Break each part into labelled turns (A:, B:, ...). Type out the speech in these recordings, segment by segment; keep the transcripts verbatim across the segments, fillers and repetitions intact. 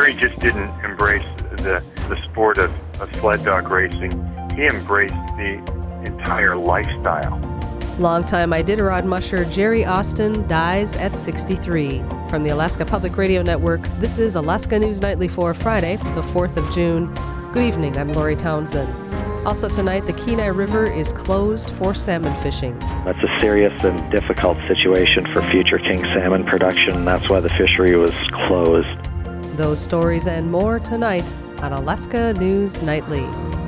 A: Jerry just didn't embrace the, the sport of, of sled dog racing. He embraced the entire lifestyle.
B: Longtime Iditarod musher Jerry Austin dies at sixty-three. From the Alaska Public Radio Network, this is Alaska News Nightly for Friday, the fourth of June. Good evening, I'm Lori Townsend. Also tonight, the Kenai River is closed for salmon fishing.
C: That's a serious and difficult situation for future king salmon production. That's why the fishery was closed.
B: Those stories and more tonight on Alaska News Nightly.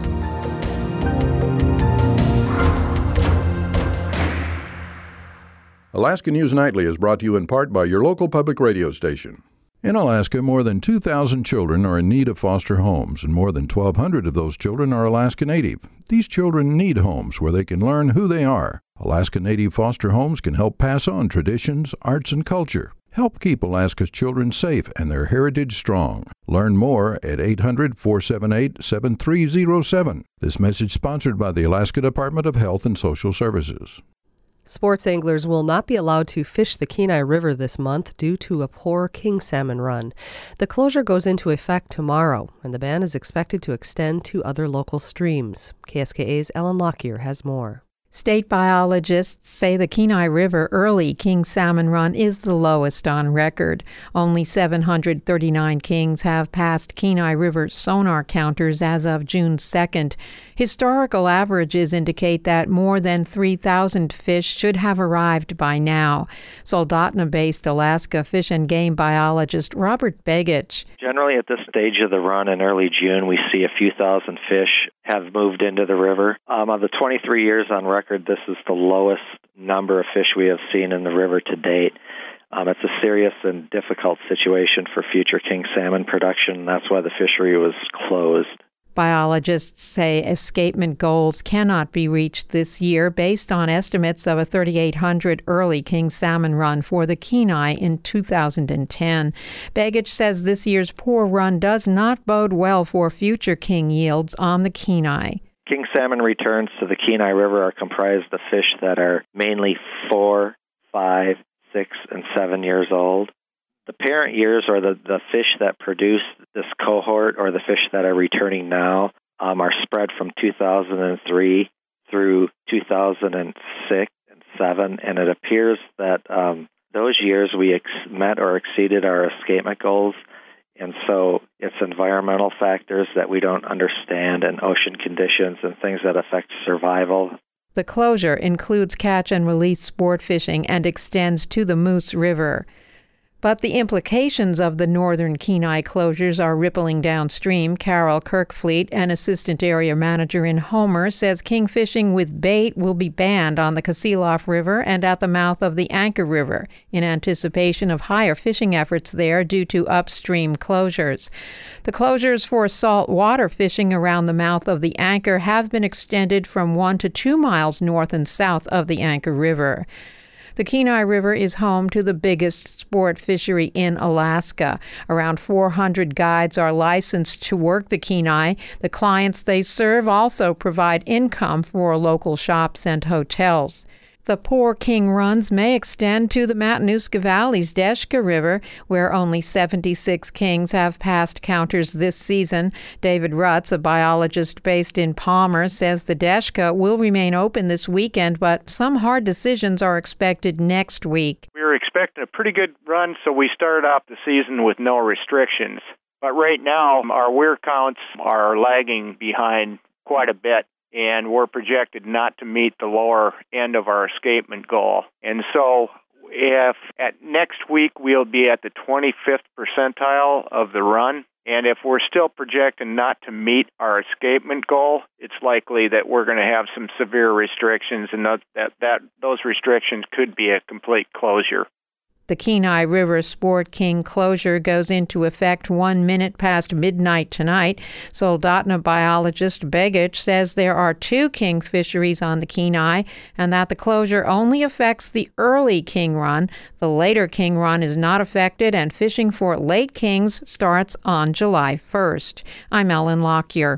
D: Alaska News Nightly is brought to you in part by your local public radio station. In Alaska, more than two thousand children are in need of foster homes, and more than twelve hundred of those children are Alaska Native. These children need homes where they can learn who they are. Alaska Native foster homes can help pass on traditions, arts, and culture. Help keep Alaska's children safe and their heritage strong. Learn more at eight hundred, four seven eight, seven three zero seven. This message sponsored by the Alaska Department of Health and Social Services.
B: Sports anglers will not be allowed to fish the Kenai River this month due to a poor king salmon run. The closure goes into effect tomorrow, and the ban is expected to extend to other local streams. K S K A's Ellen Lockyer has more.
E: State biologists say the Kenai River early king salmon run is the lowest on record. Only seven hundred thirty-nine kings have passed Kenai River sonar counters as of June second. Historical averages indicate that more than three thousand fish should have arrived by now. Soldotna-based Alaska fish and game biologist Robert Begich.
C: Generally at this stage of the run in early June, we see a few thousand fish have moved into the river. Um, of the twenty-three years on record, this is the lowest number of fish we have seen in the river to date. Um, it's a serious and difficult situation for future king salmon production. That's why the fishery was closed.
E: Biologists say escapement goals cannot be reached this year based on estimates of a thirty-eight hundred early king salmon run for the Kenai in two thousand ten. Begich says this year's poor run does not bode well for future king yields on the Kenai.
C: King salmon returns to the Kenai River are comprised of fish that are mainly four, five, six, and seven years old. The parent years, or the, the fish that produce this cohort, or the fish that are returning now, um, are spread from two thousand three through two thousand six and seven, and it appears that um, those years we ex- met or exceeded our escapement goals, and so it's environmental factors that we don't understand and ocean conditions and things that affect survival.
E: The closure includes catch and release sport fishing and extends to the Moose River. But the implications of the northern Kenai closures are rippling downstream. Carol Kirkfleet, an assistant area manager in Homer, says king fishing with bait will be banned on the Kasilof River and at the mouth of the Anchor River in anticipation of higher fishing efforts there due to upstream closures. The closures for saltwater fishing around the mouth of the Anchor have been extended from one to two miles north and south of the Anchor River. The Kenai River is home to the biggest sport fishery in Alaska. Around four hundred guides are licensed to work the Kenai. The clients they serve also provide income for local shops and hotels. The poor king runs may extend to the Matanuska Valley's Deshka River, where only seventy-six kings have passed counters this season. David Rutz, a biologist based in Palmer, says the Deshka will remain open this weekend, but some hard decisions are expected next week.
F: We were expecting a pretty good run, so we started off the season with no restrictions. But right now, our weir counts are lagging behind quite a bit, and we're projected not to meet the lower end of our escapement goal. And so if at next week we'll be at the twenty-fifth percentile of the run, and if we're still projecting not to meet our escapement goal, it's likely that we're going to have some severe restrictions, and that, that, that those restrictions could be a complete closure.
E: The Kenai River Sport King closure goes into effect one minute past midnight tonight. Soldotna biologist Begich says there are two king fisheries on the Kenai and that the closure only affects the early king run. The later king run is not affected, and fishing for late kings starts on July first. I'm Ellen Lockyer.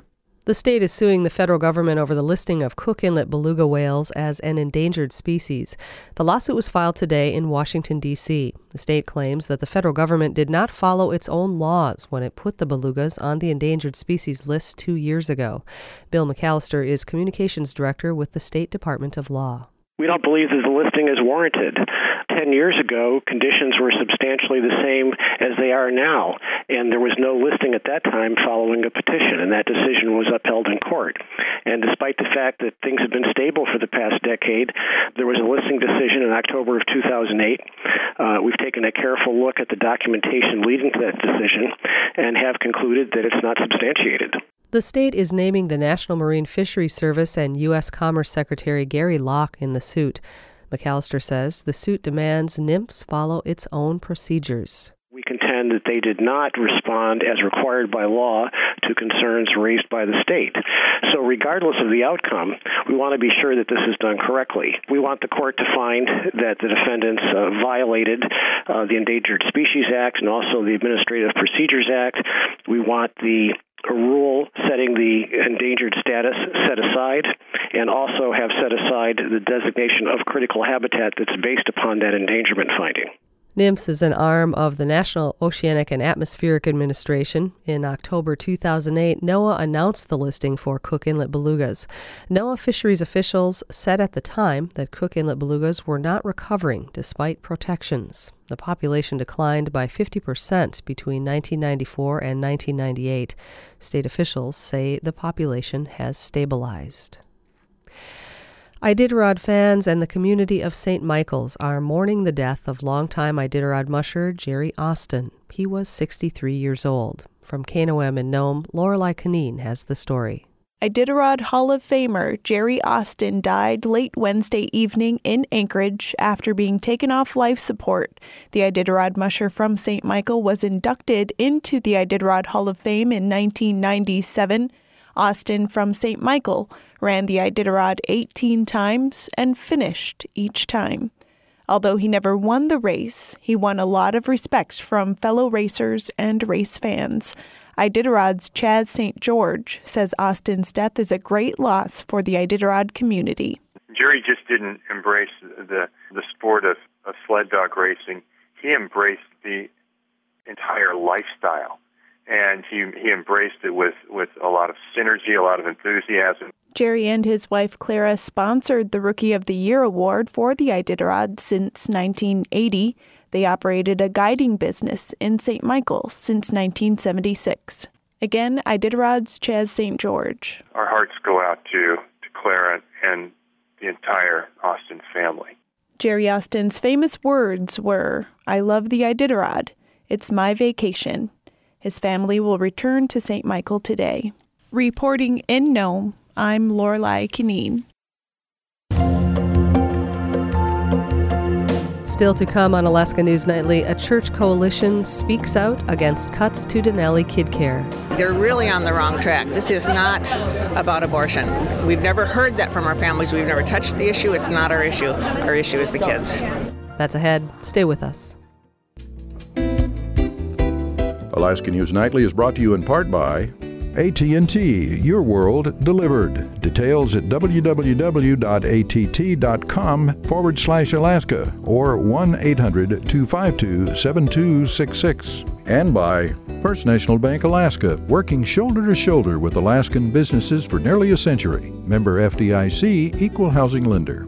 B: The state is suing the federal government over the listing of Cook Inlet beluga whales as an endangered species. The lawsuit was filed today in Washington, D C The state claims that the federal government did not follow its own laws when it put the belugas on the endangered species list two years ago. Bill McAllister is communications director with the State Department of Law.
G: We don't believe that the listing is warranted. Ten years ago, conditions were substantially the same as they are now, and there was no listing at that time following a petition, and that decision was upheld in court. And despite the fact that things have been stable for the past decade, there was a listing decision in October of two thousand eight. Uh, we've taken a careful look at the documentation leading to that decision and have concluded that it's not substantiated.
B: The state is naming the National Marine Fisheries Service and U S Commerce Secretary Gary Locke in the suit. McAllister says the suit demands NMFS follow its own procedures.
G: We contend that they did not respond as required by law to concerns raised by the state. So regardless of the outcome, we want to be sure that this is done correctly. We want the court to find that the defendants uh, violated uh, the Endangered Species Act and also the Administrative Procedures Act. We want the a rule setting the endangered status set aside, and also have set aside the designation of critical habitat that's based upon that endangerment finding.
B: NMFS is an arm of the National Oceanic and Atmospheric Administration. In October two thousand eight, NOAA announced the listing for Cook Inlet belugas. NOAA fisheries officials said at the time that Cook Inlet belugas were not recovering despite protections. The population declined by fifty percent between nineteen ninety-four and nineteen ninety-eight. State officials say the population has stabilized. Iditarod fans and the community of Saint Michael's are mourning the death of longtime Iditarod musher Jerry Austin. He was sixty-three years old. From K N O M in Nome, Lorelei Canine has the story.
H: Iditarod Hall of Famer Jerry Austin died late Wednesday evening in Anchorage after being taken off life support. The Iditarod musher from Saint Michael was inducted into the Iditarod Hall of Fame in nineteen ninety-seven. Austin from Saint Michael ran the Iditarod eighteen times and finished each time. Although he never won the race, he won a lot of respect from fellow racers and race fans. Iditarod's Chaz Saint George says Austin's death is a great loss for the Iditarod community.
A: Jerry just didn't embrace the, the sport of, of sled dog racing. He embraced the entire lifestyle. And he he embraced it with, with a lot of synergy, a lot of enthusiasm.
H: Jerry and his wife Clara sponsored the Rookie of the Year award for the Iditarod since nineteen eighty. They operated a guiding business in Saint Michael since nineteen seventy-six. Again, Iditarod's Chaz Saint George.
A: Our hearts go out to, to Clara and the entire Austin family.
H: Jerry Austin's famous words were, "I love the Iditarod. It's my vacation." His family will return to Saint Michael today. Reporting in Nome, I'm Lorelei Canine.
B: Still to come on Alaska News Nightly, a church coalition speaks out against cuts to Denali Kid Care.
I: They're really on the wrong track. This is not about abortion. We've never heard that from our families. We've never touched the issue. It's not our issue. Our issue is the kids.
B: That's ahead. Stay with us.
D: Alaska News Nightly is brought to you in part by A T and T, your world delivered. Details at www.att.com forward slash Alaska or one eight hundred two five two seven two six six. And by First National Bank Alaska, working shoulder to shoulder with Alaskan businesses for nearly a century. Member F D I C, Equal Housing Lender.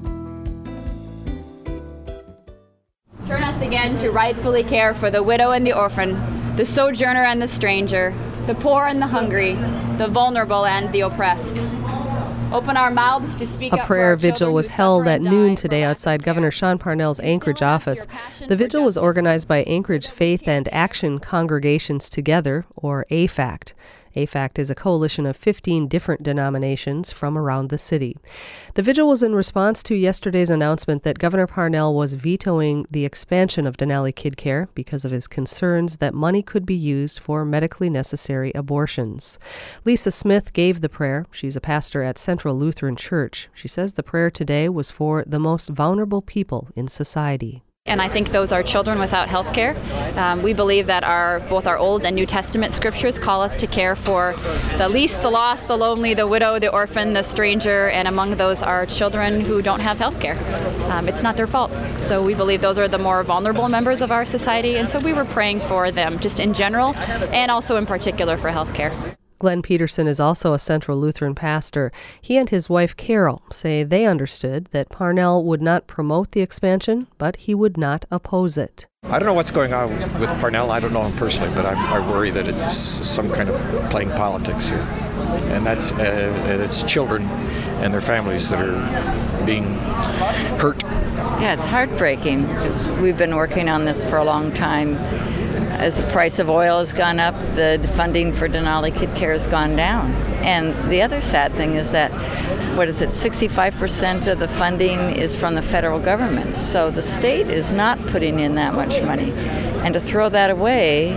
J: Turn us again to rightfully care for the widow and the orphan, the sojourner and the stranger, the poor and the hungry, the vulnerable and the oppressed. Open our mouths to speak
B: A
J: up
B: prayer
J: for our
B: vigil was held at noon today outside Governor Sean Parnell's Anchorage office. The vigil was organized by Anchorage Faith and Action Congregations Together, or A F A C T. A F A C T is a coalition of fifteen different denominations from around the city. The vigil was in response to yesterday's announcement that Governor Parnell was vetoing the expansion of Denali Kid Care because of his concerns that money could be used for medically necessary abortions. Lisa Smith gave the prayer. She's a pastor at Central Lutheran Church. She says the prayer today was for the most vulnerable people in society.
J: And I think those are children without health care. Um, we believe that our both our Old and New Testament scriptures call us to care for the least, the lost, the lonely, the widow, the orphan, the stranger, and among those are children who don't have health care. Um, it's not their fault. So we believe those are the more vulnerable members of our society, and so we were praying for them just in general and also in particular for health care.
B: Glenn Peterson is also a Central Lutheran pastor. He and his wife Carol say they understood that Parnell would not promote the expansion, but he would not oppose it.
K: I don't know what's going on with Parnell. I don't know him personally, but I, I worry that it's some kind of playing politics here. And that's uh, it's children and their families that are being hurt.
L: Yeah, it's heartbreaking because we've been working on this for a long time. As the price of oil has gone up, the funding for Denali Kid Care has gone down. And the other sad thing is that, what is it, sixty-five percent of the funding is from the federal government. So the state is not putting in that much money. And to throw that away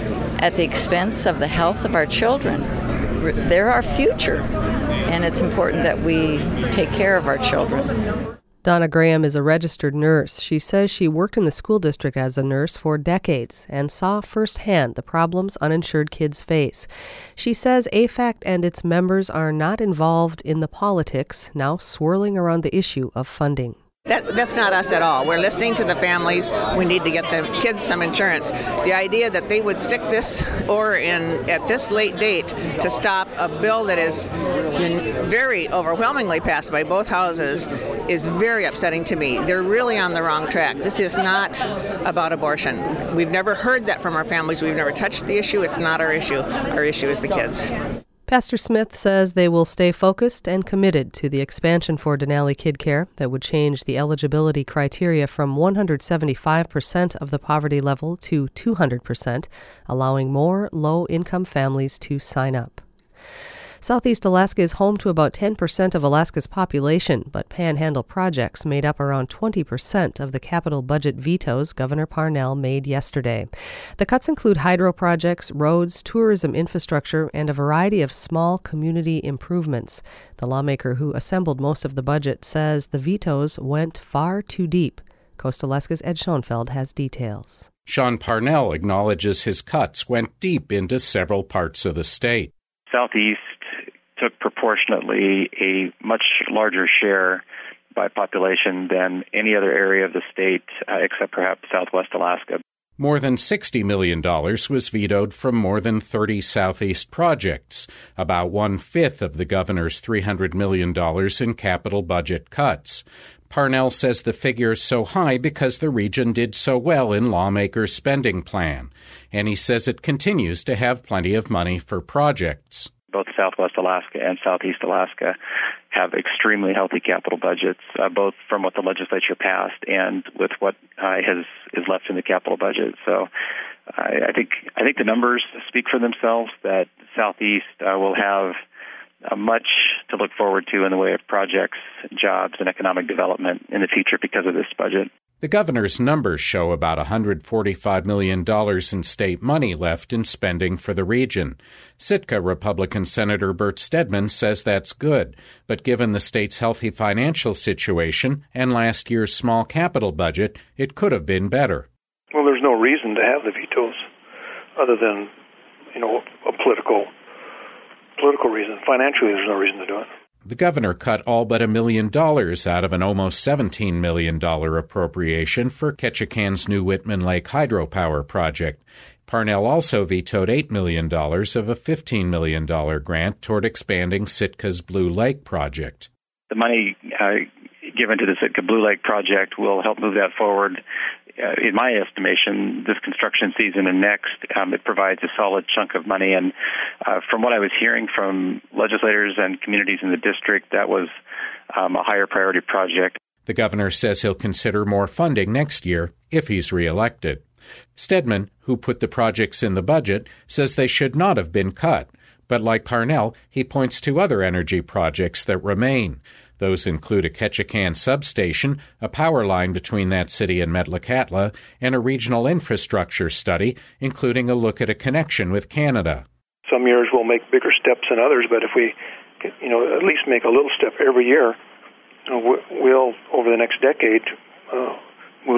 L: at the expense of the health of our children, they're our future. And it's important that we take care of our children.
B: Donna Graham is a registered nurse. She says she worked in the school district as a nurse for decades and saw firsthand the problems uninsured kids face. She says A F A C T and its members are not involved in the politics now swirling around the issue of funding.
I: That, that's not us at all. We're listening to the families. We need to get the kids some insurance. The idea that they would stick this or in at this late date to stop a bill that has been very overwhelmingly passed by both houses is very upsetting to me. They're really on the wrong track. This is not about abortion. We've never heard that from our families. We've never touched the issue. It's not our issue. Our issue is the kids.
B: Pastor Smith says they will stay focused and committed to the expansion for Denali Kid Care that would change the eligibility criteria from one hundred seventy-five percent of the poverty level to two hundred percent, allowing more low-income families to sign up. Southeast Alaska is home to about ten percent of Alaska's population, but Panhandle projects made up around twenty percent of the capital budget vetoes Governor Parnell made yesterday. The cuts include hydro projects, roads, tourism infrastructure, and a variety of small community improvements. The lawmaker who assembled most of the budget says the vetoes went far too deep. Coast Alaska's Ed Schoenfeld has details.
M: Sean Parnell acknowledges his cuts went deep into several parts of the state.
N: Southeast took proportionately a much larger share by population than any other area of the state, uh, except perhaps Southwest Alaska.
M: More than sixty million dollars was vetoed from more than thirty Southeast projects, about one-fifth of the governor's three hundred million dollars in capital budget cuts. Parnell says the figure is so high because the region did so well in lawmakers' spending plan, and he says it continues to have plenty of money for projects.
N: Both Southwest Alaska and Southeast Alaska have extremely healthy capital budgets, uh, both from what the legislature passed and with what uh, has is left in the capital budget. So I, I think I think the numbers speak for themselves that Southeast uh, will have uh, much to look forward to in the way of projects, jobs, and economic development in the future because of this budget.
M: The governor's numbers show about one hundred forty-five million dollars in state money left in spending for the region. Sitka Republican Senator Bert Stedman says that's good, but given the state's healthy financial situation and last year's small capital budget, it could have been better.
O: Well, there's no reason to have the vetoes other than, you know, a political political reason. Financially, there's no reason to do it.
M: The governor cut all but a million dollars out of an almost seventeen million dollars appropriation for Ketchikan's new Whitman Lake hydropower project. Parnell also vetoed eight million dollars of a fifteen million dollars grant toward expanding Sitka's Blue Lake project.
N: The money uh, given to the Sitka Blue Lake project will help move that forward. Uh, in my estimation, this construction season and next, um, it provides a solid chunk of money. And uh, from what I was hearing from legislators and communities in the district, that was um, a higher priority project.
M: The governor says he'll consider more funding next year if he's reelected. Stedman, who put the projects in the budget, says they should not have been cut. But like Parnell, he points to other energy projects that remain. Those include a Ketchikan substation, a power line between that city and Metlakatla, and a regional infrastructure study, including a look at a connection with Canada.
O: Some years we'll make bigger steps than others, but if we, you know, at least make a little step every year, you know, we'll, over the next decade, uh, move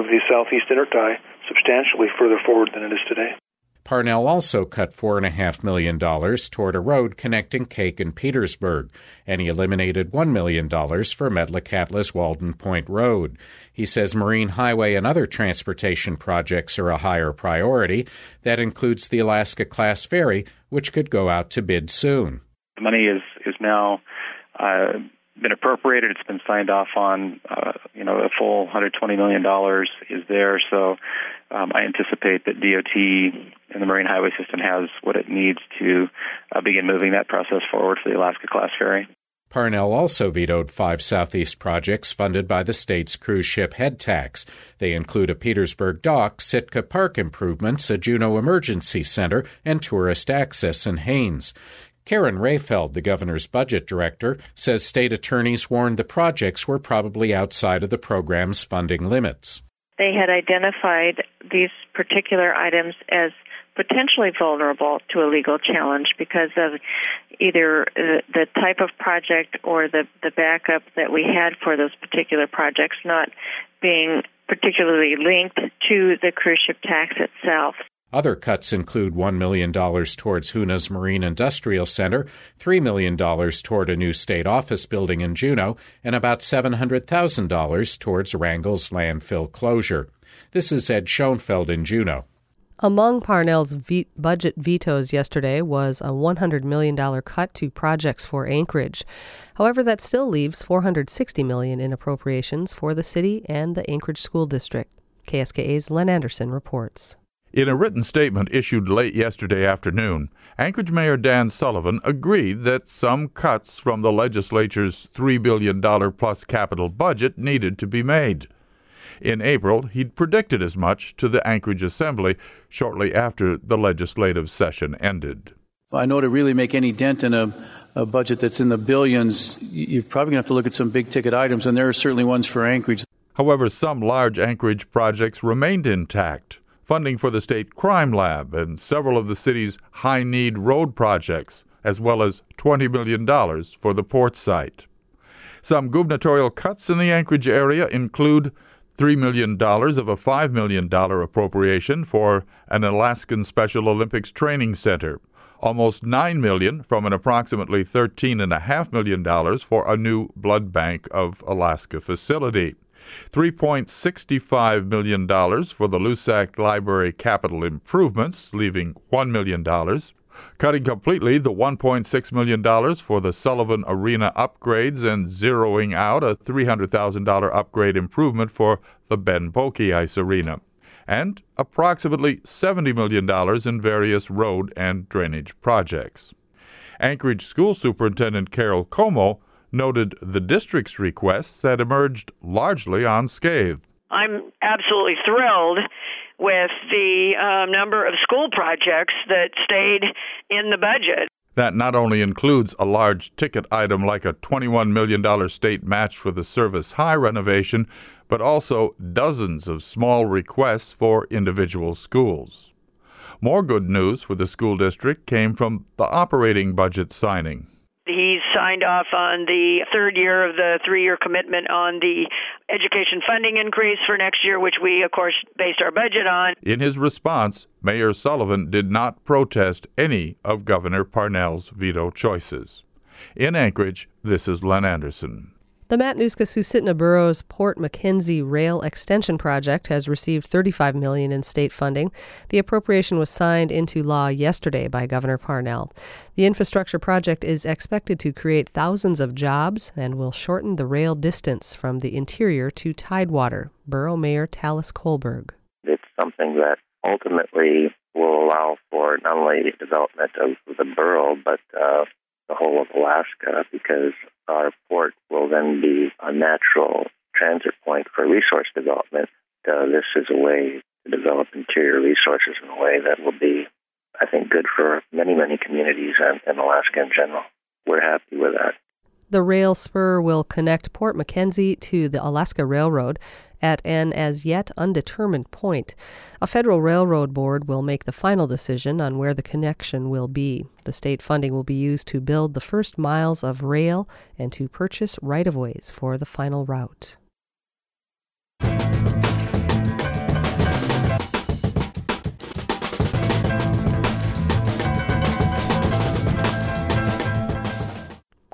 O: move the Southeast Intertie substantially further forward than it is today.
M: Parnell also cut four point five million dollars toward a road connecting Cake and Petersburg, and he eliminated one million dollars for Metlakatlas-Walden Point Road. He says Marine Highway and other transportation projects are a higher priority. That includes the Alaska-class ferry, which could go out to bid soon.
N: The money is, is now uh, been appropriated. It's been signed off on. Uh, you know, a full one hundred twenty million dollars is there, so um, I anticipate that D O T and the Marine Highway System has what it needs to uh, begin moving that process forward for the Alaska-class ferry.
M: Parnell also vetoed five Southeast projects funded by the state's cruise ship head tax. They include a Petersburg dock, Sitka Park improvements, a Juneau Emergency Center, and tourist access in Haines. Karen Rayfeld, the governor's budget director, says state attorneys warned the projects were probably outside of the program's funding limits.
P: They had identified these particular items as potentially vulnerable to a legal challenge because of either the type of project or the, the backup that we had for those particular projects not being particularly linked to the cruise ship tax itself.
M: Other cuts include one million dollars towards Huna's Marine Industrial Center, three million dollars toward a new state office building in Juneau, and about seven hundred thousand dollars towards Wrangell's landfill closure. This is Ed Schoenfeld in Juneau.
B: Among Parnell's ve- budget vetoes yesterday was a one hundred million dollars cut to projects for Anchorage. However, that still leaves four hundred sixty million dollars in appropriations for the city and the Anchorage School District. K S K A's Len Anderson reports.
D: In a written statement issued late yesterday afternoon, Anchorage Mayor Dan Sullivan agreed that some cuts from the legislature's three billion dollars plus capital budget needed to be made. In April, he'd predicted as much to the Anchorage Assembly shortly after the legislative session ended.
Q: I know to really make any dent in a, a budget that's in the billions, you're probably going to have to look at some big-ticket items, and there are certainly ones for Anchorage.
D: However, some large Anchorage projects remained intact. Funding for the State Crime Lab and several of the city's high-need road projects, as well as twenty million dollars for the port site. Some gubernatorial cuts in the Anchorage area include three million dollars of a five million dollars appropriation for an Alaskan Special Olympics Training Center, almost nine million dollars from an approximately thirteen point five million dollars for a new Blood Bank of Alaska facility, three point six five million dollars for the Lusac Library capital improvements, leaving one million dollars, cutting completely the one point six million dollars for the Sullivan Arena upgrades and zeroing out a three hundred thousand dollars upgrade improvement for the Ben Boeke Ice Arena, and approximately seventy million dollars in various road and drainage projects. Anchorage School Superintendent Carol Como noted the district's requests had emerged largely unscathed.
R: I'm absolutely thrilled with the uh, number of school projects that stayed in the budget.
D: That not only includes a large ticket item like a twenty-one million dollars state match for the Service High renovation, but also dozens of small requests for individual schools. More good news for the school district came from the operating budget signing.
R: He's signed off on the third year of the three-year commitment on the education funding increase for next year, which we, of course, based our budget on.
D: In his response, Mayor Sullivan did not protest any of Governor Parnell's veto choices. In Anchorage, this is Len Anderson.
B: The Matanuska-Susitna Borough's Port McKenzie Rail Extension Project has received thirty-five million dollars in state funding. The appropriation was signed into law yesterday by Governor Parnell. The infrastructure project is expected to create thousands of jobs and will shorten the rail distance from the interior to Tidewater. Borough Mayor Talis Kohlberg.
S: It's something that ultimately will allow for not only the development of the borough, but uh, the whole of Alaska, because our port will then be a natural transit point for resource development. Uh, this is a way to develop interior resources in a way that will be, I think, good for many, many communities and, and Alaska in general. We're happy with that.
B: The rail spur will connect Port McKenzie to the Alaska Railroad at an as yet undetermined point. A federal railroad board will make the final decision on where the connection will be. The state funding will be used to build the first miles of rail and to purchase right-of-ways for the final route.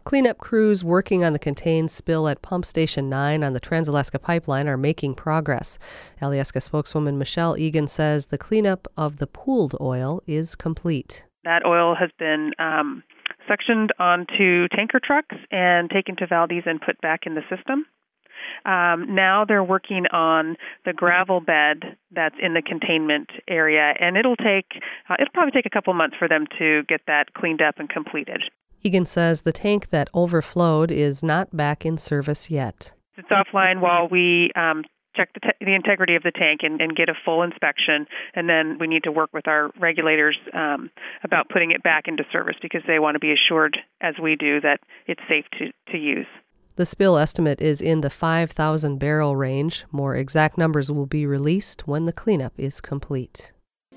B: Cleanup crews working on the contained spill at Pump Station nine on the Trans-Alaska Pipeline are making progress. Alyeska spokeswoman Michelle Egan says the cleanup of the pooled oil is complete.
T: That oil has been um, sectioned onto tanker trucks and taken to Valdez and put back in the system. Um, now they're working on the gravel bed that's in the containment area, and it'll take uh, it'll probably take a couple months for them to get that cleaned up and completed.
B: Egan says the tank that overflowed is not back in service yet.
T: It's offline while we um, check the, te- the integrity of the tank and, and get a full inspection, and then we need to work with our regulators um, about putting it back into service because they want to be assured, as we do, that it's safe to, to use.
B: The spill estimate is in the five thousand barrel range. More exact numbers will be released when the cleanup is complete.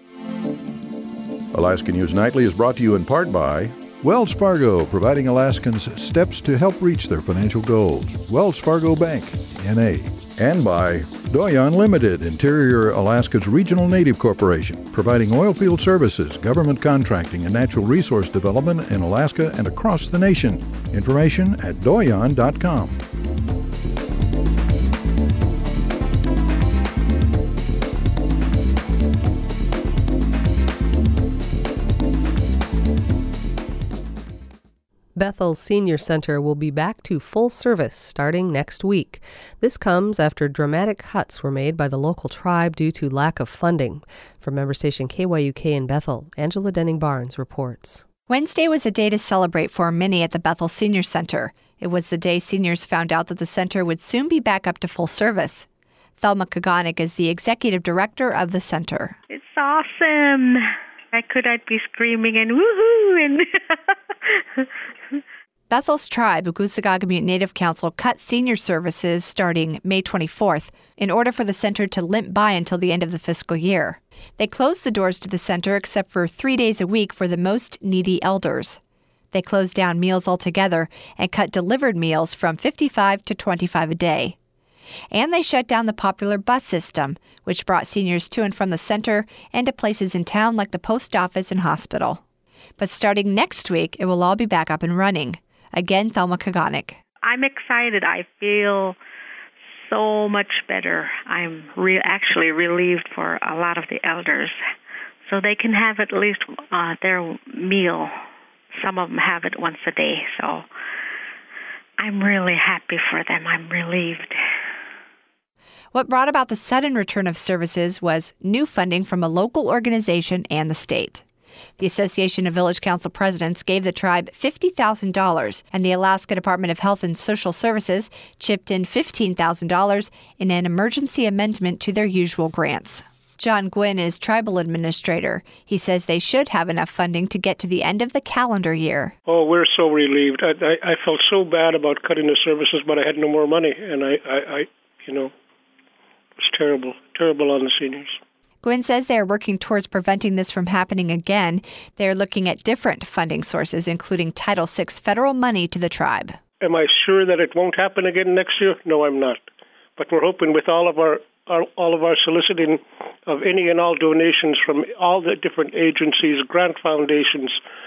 D: Alaska News Nightly is brought to you in part by Wells Fargo, providing Alaskans steps to help reach their financial goals. Wells Fargo Bank, N A. And by Doyon Limited, Interior Alaska's regional native corporation, providing oilfield services, government contracting, and natural resource development in Alaska and across the nation. Information at doyon dot com.
B: Bethel Senior Center will be back to full service starting next week. This comes after dramatic cuts were made by the local tribe due to lack of funding. From member station K Y U K in Bethel, Angela Denning-Barnes reports.
U: Wednesday was a day to celebrate for many at the Bethel Senior Center. It was the day seniors found out that the center would soon be back up to full service. Thelma Kaganek is the executive director of the center.
V: It's awesome. I could I'd be screaming and woohoo and
U: Bethel's tribe, Ugussagagamut Native Council, cut senior services starting May twenty-fourth in order for the center to limp by until the end of the fiscal year. They closed the doors to the center except for three days a week for the most needy elders. They closed down meals altogether and cut delivered meals from fifty-five to twenty-five a day. And they shut down the popular bus system, which brought seniors to and from the center and to places in town like the post office and hospital. But starting next week, it will all be back up and running. Again, Thelma Kaganek.
V: I'm excited. I feel so much better. I'm re- actually relieved for a lot of the elders, so they can have at least uh, their meal. Some of them have it once a day, so I'm really happy for them. I'm relieved.
U: What brought about the sudden return of services was new funding from a local organization and the state. The Association of Village Council Presidents gave the tribe fifty thousand dollars, and the Alaska Department of Health and Social Services chipped in fifteen thousand dollars in an emergency amendment to their usual grants. John Gwynn is tribal administrator. He says they should have enough funding to get to the end of the calendar year.
W: Oh, we're so relieved. I, I, I felt so bad about cutting the services, but I had no more money, and I, I, I you know, it was terrible, terrible on the seniors.
U: Gwynn says they are working towards preventing this from happening again. They are looking at different funding sources, including Title six federal money to the tribe.
W: Am I sure that it won't happen again next year? No, I'm not. But we're hoping with all of our, our all of our soliciting of any and all donations from all the different agencies, grant foundations,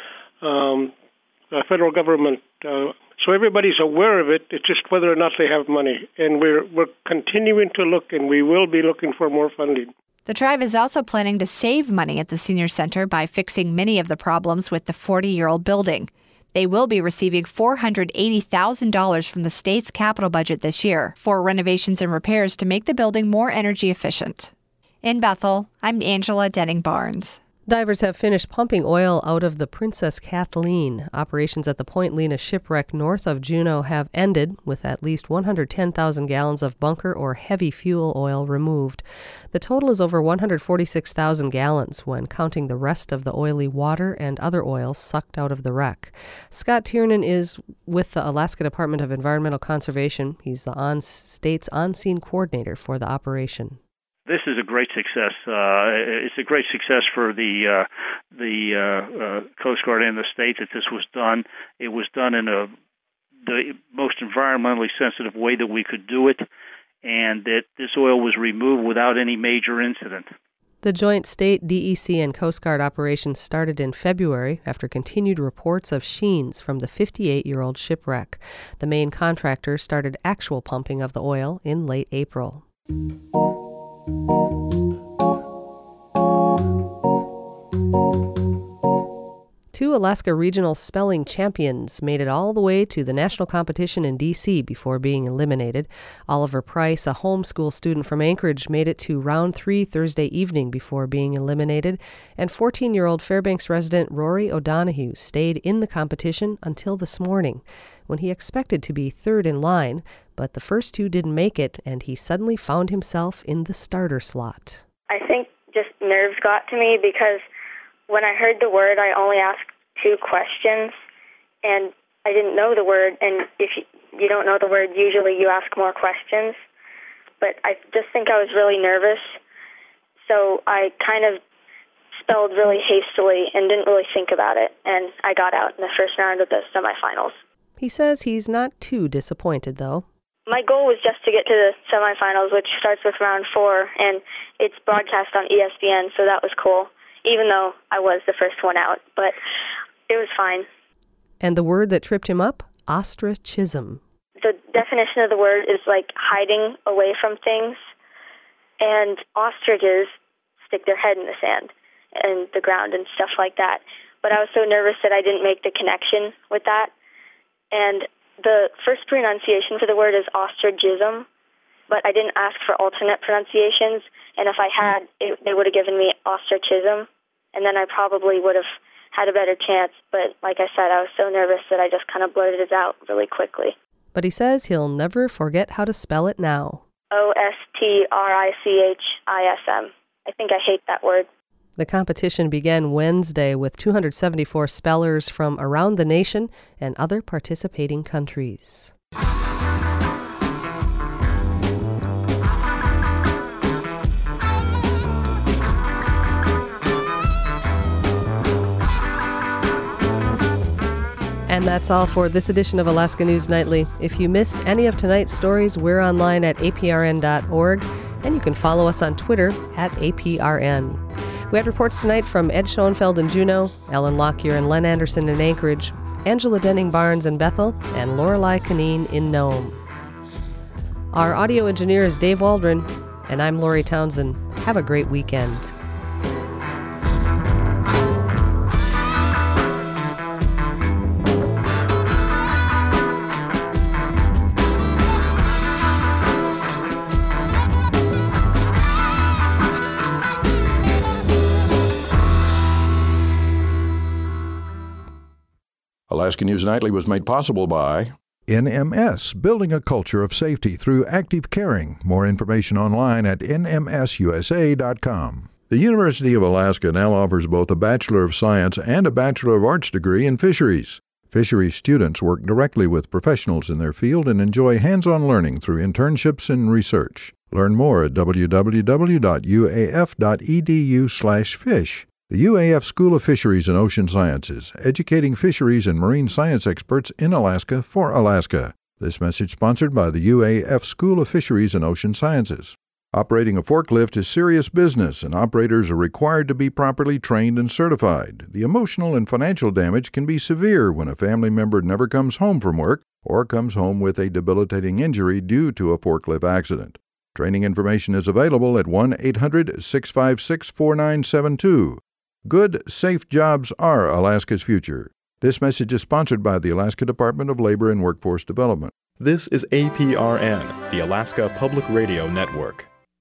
W: um, the federal government. Uh, so everybody's aware of it. It's just whether or not they have money. And we're we're continuing to look, and we will be looking for more funding.
U: The tribe is also planning to save money at the senior center by fixing many of the problems with the forty-year-old building. They will be receiving four hundred eighty thousand dollars from the state's capital budget this year for renovations and repairs to make the building more energy efficient. In Bethel, I'm Angela Denning-Barnes.
B: Divers have finished pumping oil out of the Princess Kathleen. Operations at the Point Lena shipwreck north of Juneau have ended, with at least one hundred ten thousand gallons of bunker or heavy fuel oil removed. The total is over one hundred forty-six thousand gallons when counting the rest of the oily water and other oils sucked out of the wreck. Scott Tiernan is with the Alaska Department of Environmental Conservation. He's the on state's on-scene coordinator for the operation.
X: This is a great success. Uh, it's a great success for the uh, the uh, uh, Coast Guard and the state that this was done. It was done in a the most environmentally sensitive way that we could do it, and that this oil was removed without any major incident.
B: The joint state D E C and Coast Guard operation started in February after continued reports of sheens from the fifty-eight-year-old shipwreck. The main contractor started actual pumping of the oil in late April. Two Alaska Regional spelling champions made it all the way to the national competition in D C before being eliminated. Oliver Price, a homeschool student from Anchorage, made it to round three Thursday evening before being eliminated, and fourteen-year-old Fairbanks resident Rory O'Donoghue stayed in the competition until this morning, when he expected to be third in line, but the first two didn't make it, and he suddenly found himself in the starter slot.
C: I think just nerves got to me because when I heard the word, I only asked two questions, and I didn't know the word, and if you, you don't know the word, usually you ask more questions. But I just think I was really nervous, so I kind of spelled really hastily and didn't really think about it, and I got out in the first round of the semifinals.
B: He says he's not too disappointed, though.
C: My goal was just to get to the semifinals, which starts with round four, and it's broadcast on E S P N, so that was cool, even though I was the first one out, but it was fine.
B: And the word that tripped him up? Ostracism.
C: The definition of the word is like hiding away from things, and ostriches stick their head in the sand and the ground and stuff like that. But I was so nervous that I didn't make the connection with that. And the first pronunciation for the word is ostracism, but I didn't ask for alternate pronunciations, and if I had, it, they would have given me ostracism, and then I probably would have had a better chance. But like I said, I was so nervous that I just kind of blurted it out really quickly.
B: But he says he'll never forget how to spell it now.
C: O S T R I C H I S M. I think I hate that word.
B: The competition began Wednesday with two hundred seventy-four spellers from around the nation and other participating countries. And that's all for this edition of Alaska News Nightly. If you missed any of tonight's stories, we're online at A P R N dot org, and you can follow us on Twitter at A P R N. We had reports tonight from Ed Schoenfeld in Juneau, Ellen Lockyer and Len Anderson in Anchorage, Angela Denning-Barnes in Bethel, and Lorelei Canine in Nome. Our audio engineer is Dave Waldron, and I'm Lori Townsend. Have a great weekend.
D: Alaska News Nightly was made possible by N M S, building a culture of safety through active caring. More information online at N M S U S A dot com. The University of Alaska now offers both a Bachelor of Science and a Bachelor of Arts degree in fisheries. Fisheries students work directly with professionals in their field and enjoy hands-on learning through internships and research. Learn more at w w w dot u a f dot e d u slash fish. The U A F School of Fisheries and Ocean Sciences, educating fisheries and marine science experts in Alaska for Alaska. This message sponsored by the U A F School of Fisheries and Ocean Sciences. Operating a forklift is serious business, and operators are required to be properly trained and certified. The emotional and financial damage can be severe when a family member never comes home from work or comes home with a debilitating injury due to a forklift accident. Training information is available at one eight hundred six five six four nine seven two. Good, safe jobs are Alaska's future. This message is sponsored by the Alaska Department of Labor and Workforce Development.
E: This is A P R N, the Alaska Public Radio Network.